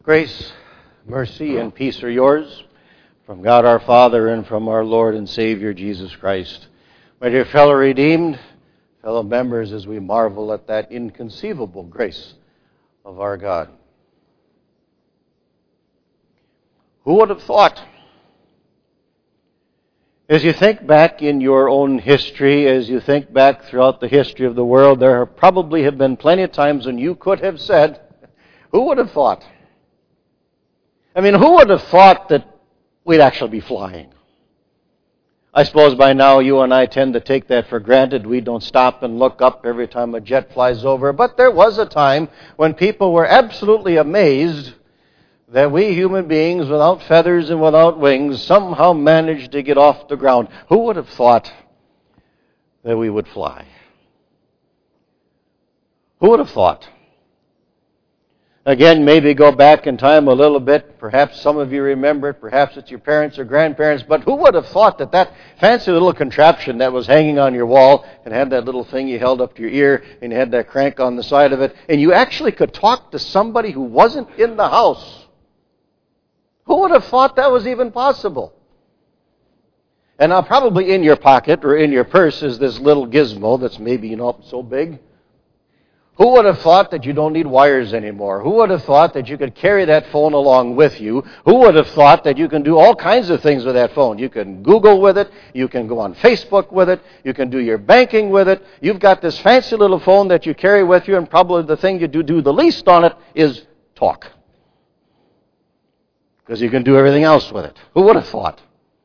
Grace, mercy, and peace are yours from God our Father and from our Lord and Savior Jesus Christ. My dear fellow redeemed, fellow members, as we marvel at that inconceivable grace of our God. Who would have thought? As you think back in your own history, as you think back throughout the history of the world, there probably have been plenty of times when you could have said, who would have thought? I mean, who would have thought that we'd actually be flying? I suppose by now you and I tend to take that for granted. We don't stop and look up every time a jet flies over. But there was a time when people were absolutely amazed that we human beings, without feathers and without wings, somehow managed to get off the ground. Who would have thought that we would fly? Who would have thought? Again, maybe go back in time a little bit. Perhaps some of you remember it. Perhaps it's your parents or grandparents. But who would have thought that that fancy little contraption that was hanging on your wall and had that little thing you held up to your ear and had that crank on the side of it, and you actually could talk to somebody who wasn't in the house? Who would have thought that was even possible? And now probably in your pocket or in your purse is this little gizmo that's maybe, so big. Who would have thought that you don't need wires anymore? Who would have thought that you could carry that phone along with you? Who would have thought that you can do all kinds of things with that phone? You can Google with it. You can go on Facebook with it. You can do your banking with it. You've got this fancy little phone that you carry with you, and probably the thing you do the least on it is talk. Because you can do everything else with it. Who would have thought?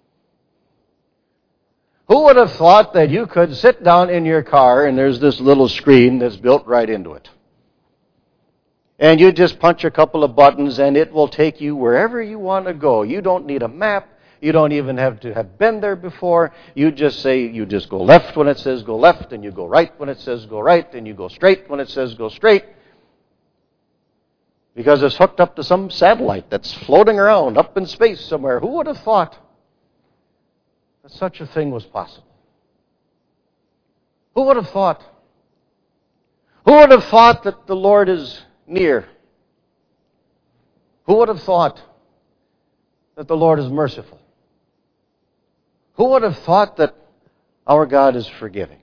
Who would have thought that you could sit down in your car and there's this little screen that's built right into it? And you just punch a couple of buttons and it will take you wherever you want to go. You don't need a map. You don't even have to have been there before. You just go left when it says go left, and you go right when it says go right, and you go straight when it says go straight. Because it's hooked up to some satellite that's floating around up in space somewhere. Who would have thought that such a thing was possible? Who would have thought? Who would have thought that the Lord is near? Who would have thought that the Lord is merciful? Who would have thought that our God is forgiving?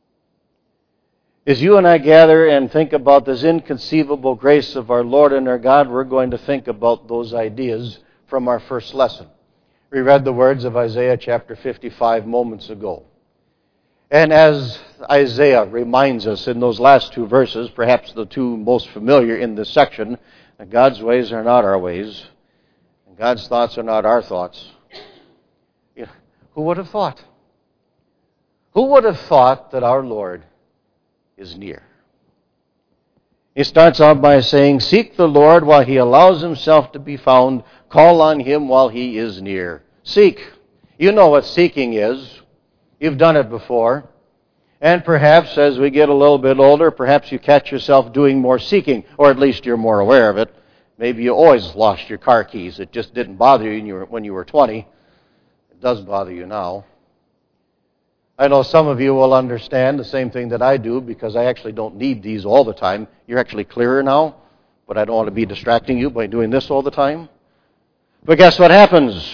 As you and I gather and think about this inconceivable grace of our Lord and our God, we're going to think about those ideas from our first lesson. We read the words of Isaiah chapter 55 moments ago. And as Isaiah reminds us in those last two verses, perhaps the two most familiar in this section, that God's ways are not our ways, and God's thoughts are not our thoughts. Who would have thought? Who would have thought that our Lord is near? He starts out by saying, seek the Lord while he allows himself to be found. Call on him while he is near. Seek. You know what seeking is. You've done it before. And perhaps as we get a little bit older, perhaps you catch yourself doing more seeking, or at least you're more aware of it. Maybe you always lost your car keys. It just didn't bother you when you were 20. It does bother you now. I know some of you will understand the same thing that I do, because I actually don't need these all the time. You're actually clearer now, but I don't want to be distracting you by doing this all the time. But guess what happens?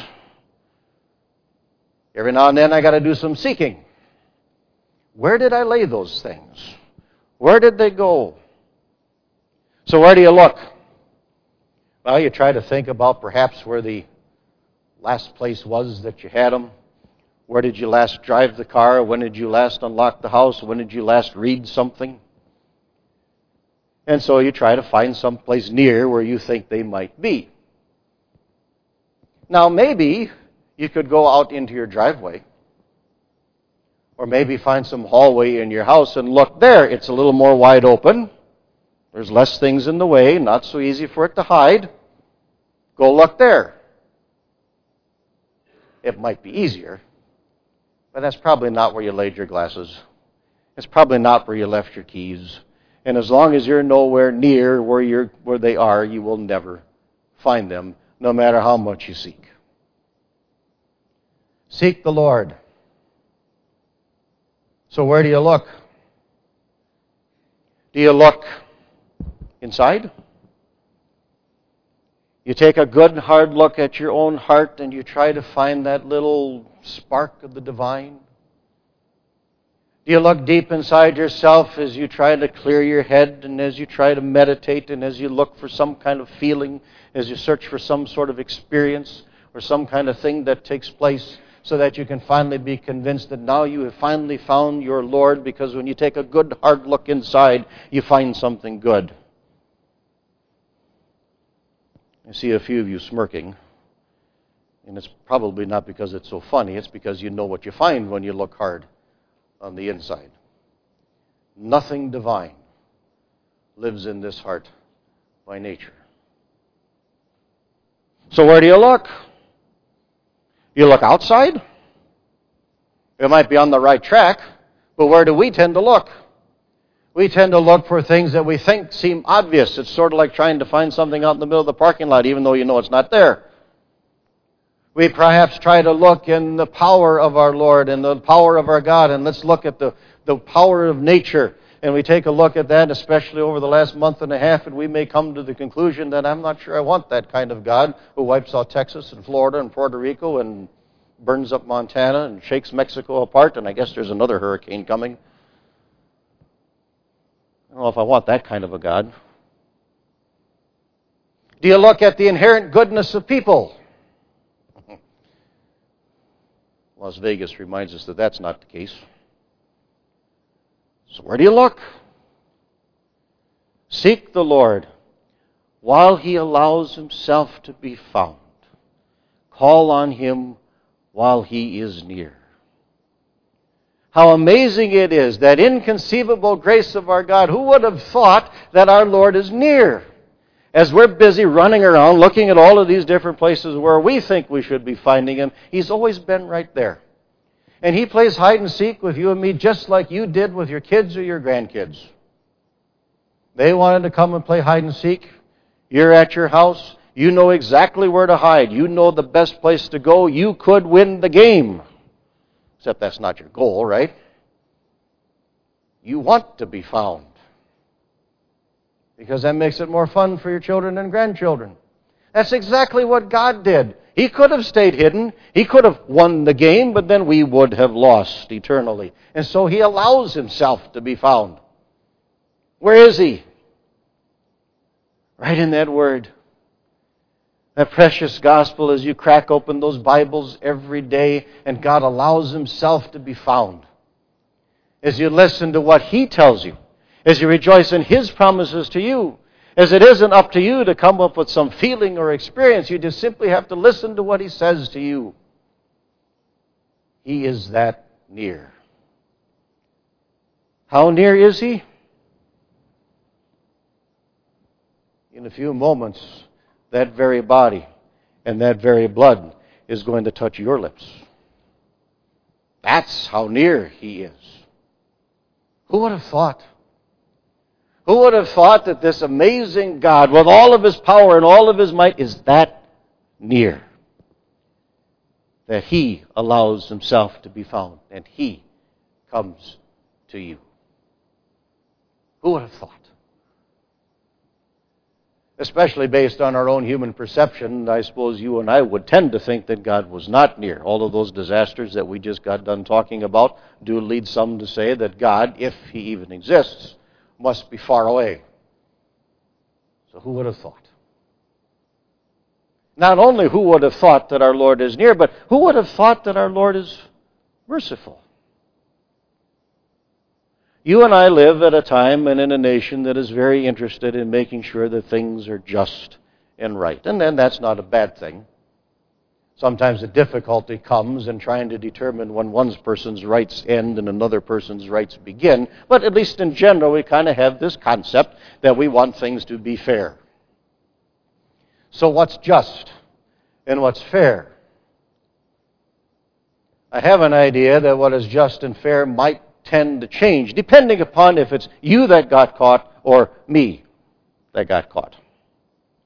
Every now and then I got to do some seeking. Where did I lay those things? Where did they go? So where do you look? Well, you try to think about perhaps where the last place was that you had them. Where did you last drive the car? When did you last unlock the house? When did you last read something? And so you try to find some place near where you think they might be. Now maybe you could go out into your driveway, or maybe find some hallway in your house and look there. It's a little more wide open. There's less things in the way, not so easy for it to hide. Go look there. It might be easier. But that's probably not where you laid your glasses. It's probably not where you left your keys. And as long as you're nowhere near where they are, you will never find them, no matter how much you seek. Seek the Lord. So where do you look? Do you look inside? You take a good hard look at your own heart and you try to find that little spark of the divine? Do you look deep inside yourself as you try to clear your head and as you try to meditate and as you look for some kind of feeling, as you search for some sort of experience or some kind of thing that takes place so that you can finally be convinced that now you have finally found your Lord? Because when you take a good hard look inside, you find something good. I see a few of you smirking, and it's probably not because it's so funny, it's because you know what you find when you look hard on the inside. Nothing divine lives in this heart by nature. So where do you look? You look outside? You might be on the right track, but where do we tend to look? We tend to look for things that we think seem obvious. It's sort of like trying to find something out in the middle of the parking lot, even though you know it's not there. We perhaps try to look in the power of our Lord and the power of our God, and let's look at the power of nature. And we take a look at that, especially over the last month and a half, and we may come to the conclusion that I'm not sure I want that kind of God who wipes out Texas and Florida and Puerto Rico and burns up Montana and shakes Mexico apart, and I guess there's another hurricane coming. I don't know if I want that kind of a God. Do you look at the inherent goodness of people? Las Vegas reminds us that that's not the case. So where do you look? Seek the Lord while He allows Himself to be found. Call on Him while He is near. How amazing it is, that inconceivable grace of our God. Who would have thought that our Lord is near? As we're busy running around looking at all of these different places where we think we should be finding Him, He's always been right there. And He plays hide and seek with you and me just like you did with your kids or your grandkids. They wanted to come and play hide and seek. You're at your house. You know exactly where to hide. You know the best place to go. You could win the game. Except that's not your goal, right? You want to be found. Because that makes it more fun for your children and grandchildren. That's exactly what God did. He could have stayed hidden. He could have won the game, but then we would have lost eternally. And so He allows Himself to be found. Where is He? Right in that Word. That precious gospel, as you crack open those Bibles every day and God allows Himself to be found. As you listen to what He tells you. As you rejoice in His promises to you. As it isn't up to you to come up with some feeling or experience. You just simply have to listen to what He says to you. He is that near. How near is He? In a few moments, that very body and that very blood is going to touch your lips. That's how near He is. Who would have thought? Who would have thought that this amazing God, with all of His power and all of His might, is that near? That He allows Himself to be found, and He comes to you. Who would have thought? Especially based on our own human perception, I suppose you and I would tend to think that God was not near. All of those disasters that we just got done talking about do lead some to say that God, if He even exists, must be far away. So who would have thought? Not only who would have thought that our Lord is near, but who would have thought that our Lord is merciful? You and I live at a time and in a nation that is very interested in making sure that things are just and right. And then that's not a bad thing. Sometimes the difficulty comes in trying to determine when one person's rights end and another person's rights begin. But at least in general, we kind of have this concept that we want things to be fair. So what's just and what's fair? I have an idea that what is just and fair might tend to change, depending upon if it's you that got caught or me that got caught.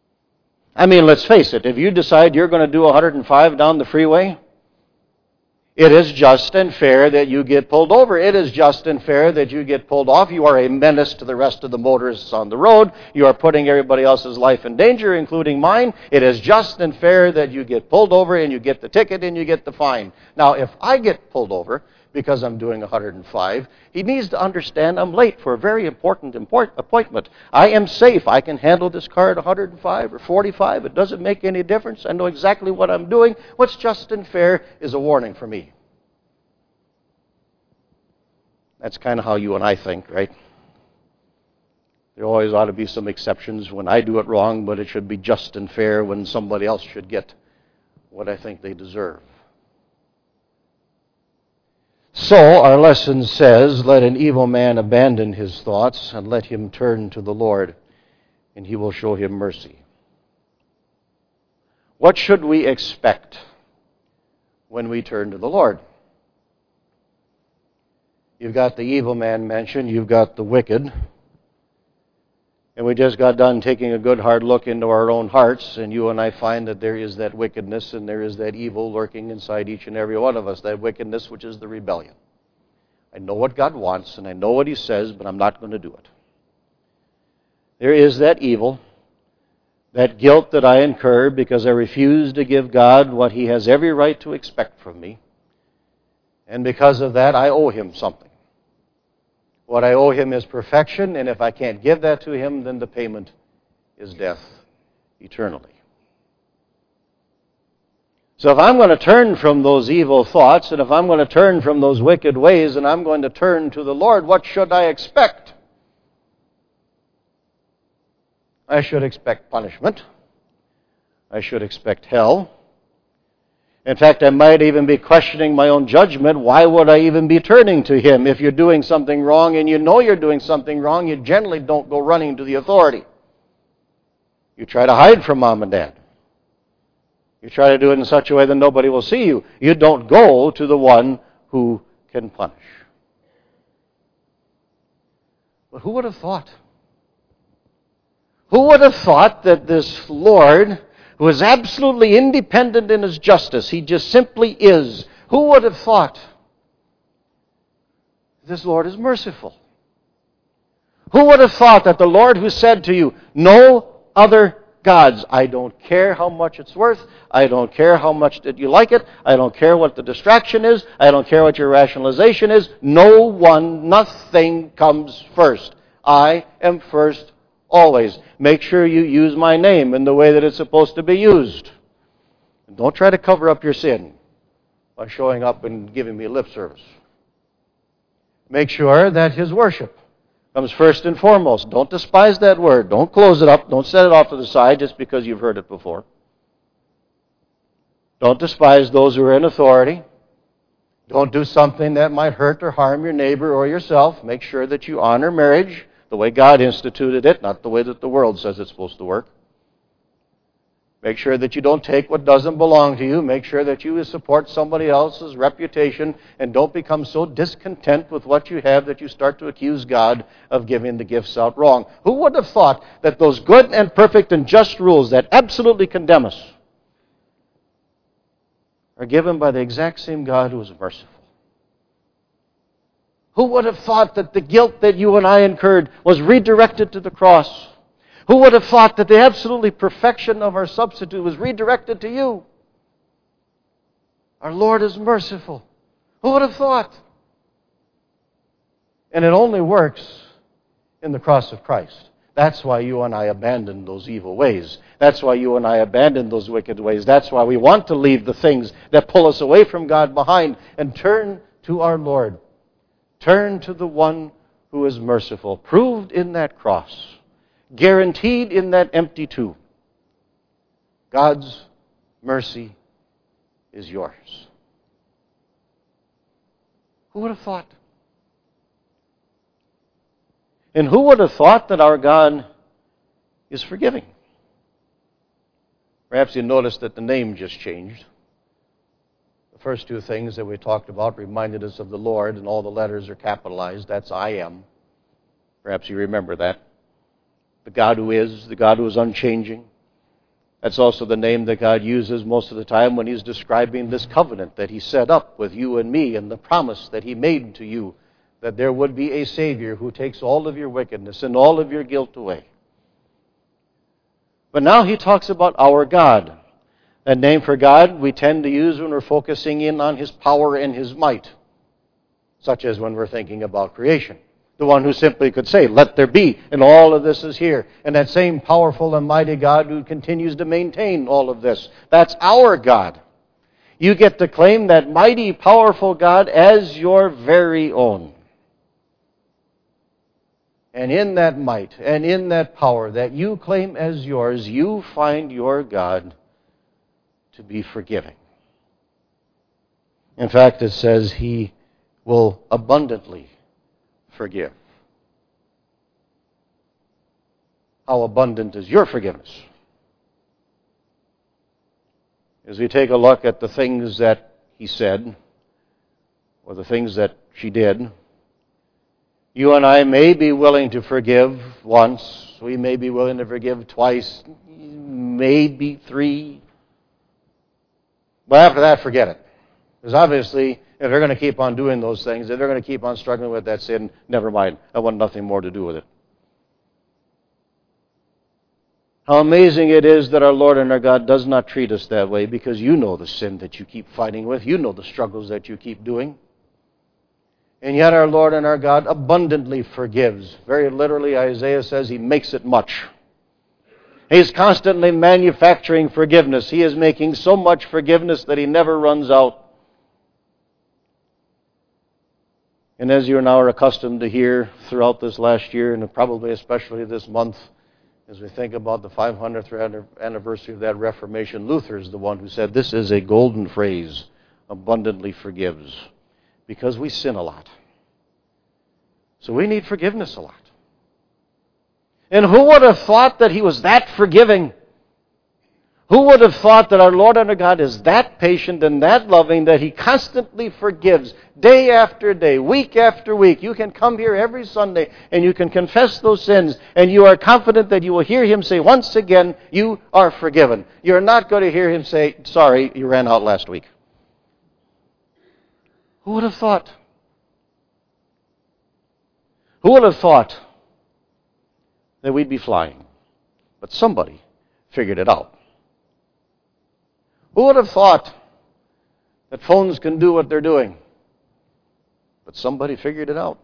I mean, let's face it, if you decide you're going to do 105 down the freeway, It is just and fair that you get pulled over. It is just and fair that you get pulled off. You are a menace to the rest of the motorists on the road. You are putting everybody else's life in danger, including mine. It is just and fair that you get pulled over and you get the ticket and you get the fine. Now, if I get pulled over because I'm doing 105, he needs to understand I'm late for a very important appointment. I am safe. I can handle this car at 105 or 45. It doesn't make any difference. I know exactly what I'm doing. What's just and fair is a warning for me. That's kind of how you and I think, right? There always ought to be some exceptions when I do it wrong, but it should be just and fair when somebody else should get what I think they deserve. So, our lesson says, let an evil man abandon his thoughts and let him turn to the Lord, and he will show him mercy. What should we expect when we turn to the Lord? You've got the evil man mentioned, you've got the wicked, and we just got done taking a good hard look into our own hearts, and you and I find that there is that wickedness and there is that evil lurking inside each and every one of us, that wickedness which is the rebellion. I know what God wants and I know what He says, but I'm not going to do it. There is that evil, that guilt that I incur because I refuse to give God what He has every right to expect from me, and because of that I owe Him something. What I owe Him is perfection, and if I can't give that to Him, then the payment is death eternally. So if I'm going to turn from those evil thoughts, and if I'm going to turn from those wicked ways, and I'm going to turn to the Lord, what should I expect? I should expect punishment. I should expect hell. In fact, I might even be questioning my own judgment. Why would I even be turning to Him? If you're doing something wrong and you know you're doing something wrong, you generally don't go running to the authority. You try to hide from mom and dad. You try to do it in such a way that nobody will see you. You don't go to the one who can punish. But who would have thought? Who would have thought that this Lord, who is absolutely independent in His justice, He just simply is, who would have thought this Lord is merciful? Who would have thought that the Lord who said to you, no other gods, I don't care how much it's worth, I don't care how much that you like it, I don't care what the distraction is, I don't care what your rationalization is, no one, nothing comes first. I am first always. Make sure you use my name in the way that it's supposed to be used. And don't try to cover up your sin by showing up and giving me lip service. Make sure that His worship comes first and foremost. Don't despise that word. Don't close it up. Don't set it off to the side just because you've heard it before. Don't despise those who are in authority. Don't do something that might hurt or harm your neighbor or yourself. Make sure that you honor marriage the way God instituted it, not the way that the world says it's supposed to work. Make sure that you don't take what doesn't belong to you. Make sure that you support somebody else's reputation, and don't become so discontent with what you have that you start to accuse God of giving the gifts out wrong. Who would have thought that those good and perfect and just rules that absolutely condemn us are given by the exact same God who is merciful? Who would have thought that the guilt that you and I incurred was redirected to the cross? Who would have thought that the absolute perfection of our substitute was redirected to you? Our Lord is merciful. Who would have thought? And it only works in the cross of Christ. That's why you and I abandon those evil ways. That's why you and I abandon those wicked ways. That's why we want to leave the things that pull us away from God behind and turn to our Lord. Turn to the one who is merciful, proved in that cross, guaranteed in that empty tomb. God's mercy is yours. Who would have thought? And who would have thought that our God is forgiving? Perhaps you noticed that the name just changed. The first two things that we talked about reminded us of the Lord, and all the letters are capitalized. That's I am. Perhaps you remember that. The God who is unchanging. That's also the name that God uses most of the time when He's describing this covenant that He set up with you and me and the promise that He made to you that there would be a Savior who takes all of your wickedness and all of your guilt away. But now He talks about our God. That name for God we tend to use when we're focusing in on His power and His might, such as when we're thinking about creation. The one who simply could say, "Let there be," and all of this is here. And that same powerful and mighty God who continues to maintain all of this. That's our God. You get to claim that mighty, powerful God as your very own. And in that might and in that power that you claim as yours, you find your God to be forgiving. In fact, it says He will abundantly forgive. How abundant is your forgiveness? As we take a look at the things that He said, or the things that she did, you and I may be willing to forgive once, we may be willing to forgive twice, maybe 3. But after that, forget it. Because obviously, if they're going to keep on doing those things, if they're going to keep on struggling with that sin, never mind. I want nothing more to do with it. How amazing it is that our Lord and our God does not treat us that way, because you know the sin that you keep fighting with. You know the struggles that you keep doing. And yet our Lord and our God abundantly forgives. Very literally, Isaiah says He makes it much. He's constantly manufacturing forgiveness. He is making so much forgiveness that He never runs out. And as you now are accustomed to hear throughout this last year, and probably especially this month, as we think about the 500th anniversary of that Reformation, Luther is the one who said this is a golden phrase, abundantly forgives, because we sin a lot. So we need forgiveness a lot. And who would have thought that He was that forgiving? Who would have thought that our Lord and our God is that patient and that loving that He constantly forgives day after day, week after week? You can come here every Sunday and you can confess those sins, and you are confident that you will hear Him say once again, "You are forgiven." You're not going to hear Him say, "Sorry, you ran out last week." Who would have thought? Who would have thought that we'd be flying? But somebody figured it out. Who would have thought that phones can do what they're doing? But somebody figured it out.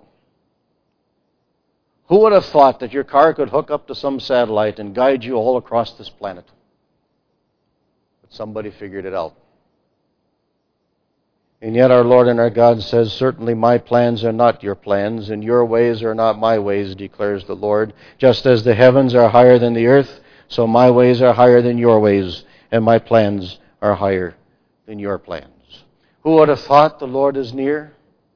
Who would have thought that your car could hook up to some satellite and guide you all across this planet? But somebody figured it out. And yet our Lord and our God says, "Certainly my plans are not your plans, and your ways are not my ways, declares the Lord. Just as the heavens are higher than the earth, so my ways are higher than your ways, and my plans are higher than your plans." Who would have thought the Lord is near?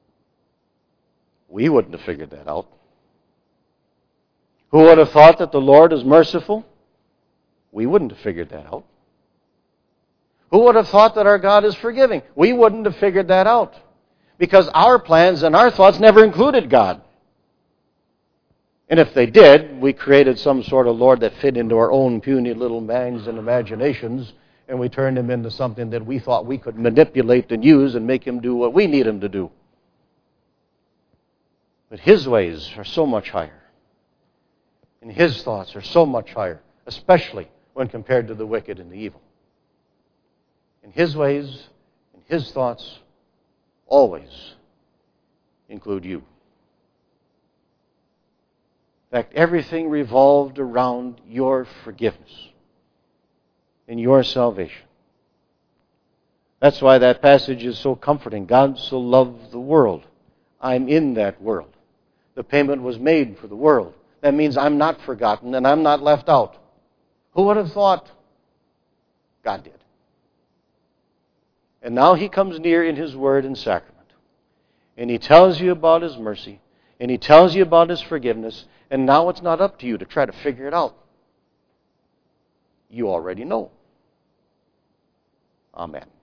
We wouldn't have figured that out. Who would have thought that the Lord is merciful? We wouldn't have figured that out. Who would have thought that our God is forgiving? We wouldn't have figured that out. Because our plans and our thoughts never included God. And if they did, we created some sort of Lord that fit into our own puny little minds and imaginations, and we turned Him into something that we thought we could manipulate and use and make Him do what we need Him to do. But His ways are so much higher. And His thoughts are so much higher, especially when compared to the wicked and the evil. And His ways and His thoughts always include you. In fact, everything revolved around your forgiveness and your salvation. That's why that passage is so comforting. God so loved the world. I'm in that world. The payment was made for the world. That means I'm not forgotten and I'm not left out. Who would have thought? God did. And now He comes near in His word and sacrament. And He tells you about His mercy. And He tells you about His forgiveness. And now it's not up to you to try to figure it out. You already know. Amen.